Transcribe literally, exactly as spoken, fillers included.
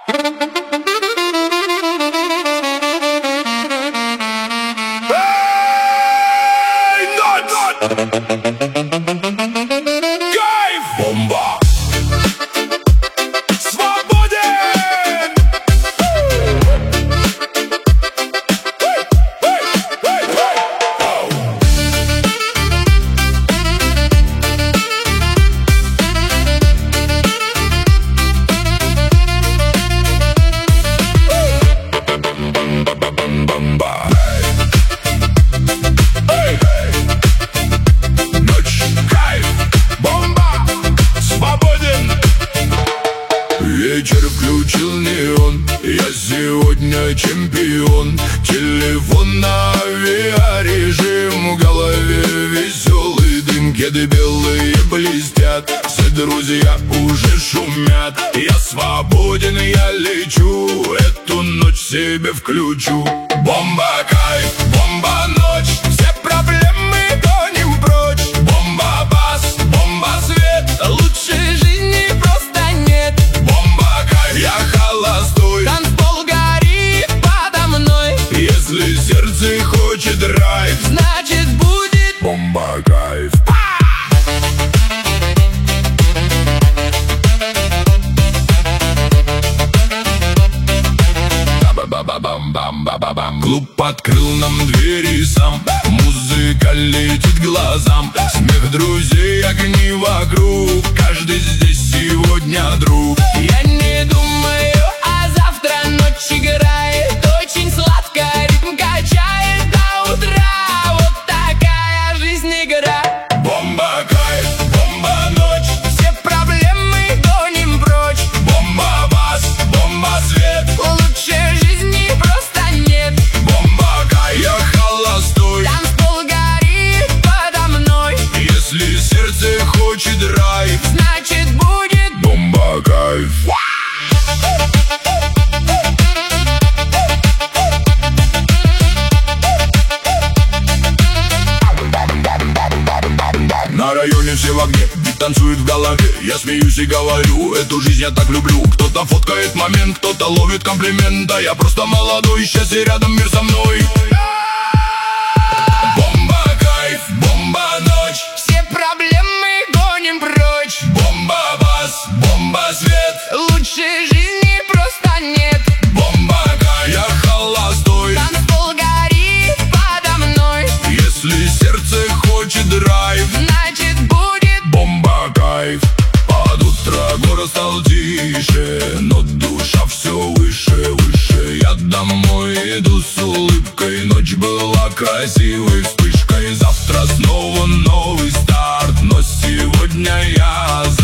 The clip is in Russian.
Кайф! Бомба! Свободен! Бомба! Вечер включил неон, я сегодня чемпион. Телефон на авиарежим, в голове веселый дым. Кеды белые блестят, все друзья уже шумят. Я свободен, я лечу, эту ночь себе включу. Бомба кайф, бомба ночь, все проблемы гоним прочь. Бомба бас, бомба свет, лучшей жизни просто нет. Я холостой, танцпол горит подо мной. Если сердце хочет драйв, значит будет бомба кайф. Клуб открыл нам двери сам, музыка летит глазам, смех друзей, огни вокруг, каждый здесь сегодня друг. Я не думаю, а завтра ночь играет очень сладко, ритм качает до утра. Вот такая жизнь игра. Бомба кайф, бомба ночь, все проблемы гоним прочь. Бомба бас, бомба свет, лучшей жизни просто нет. Бомба кайф, я холостой, танцпол горит подо мной. Если сердце хочет драйв, значит будет бомба кайф. На районе все в огне, бит танцует в голове. Я смеюсь и говорю, эту жизнь я так люблю. Кто-то фоткает момент, кто-то ловит комплимент, а я просто молодой, счастье рядом, мир со мной. Бомба кайф, бомба ночь, все проблемы гоним прочь. Бомба бас, бомба свет, лучшей жизни просто нет. Бомба кайф, я холостой, танцпол горит подо мной. Если сердце хочет драйв, значит будет бомба кайф. Под утро город стал тише, но душа все выше, выше. Я домой иду с улыбкой, ночь была красивой вспышкой. Завтра снова новый старт, но сегодня я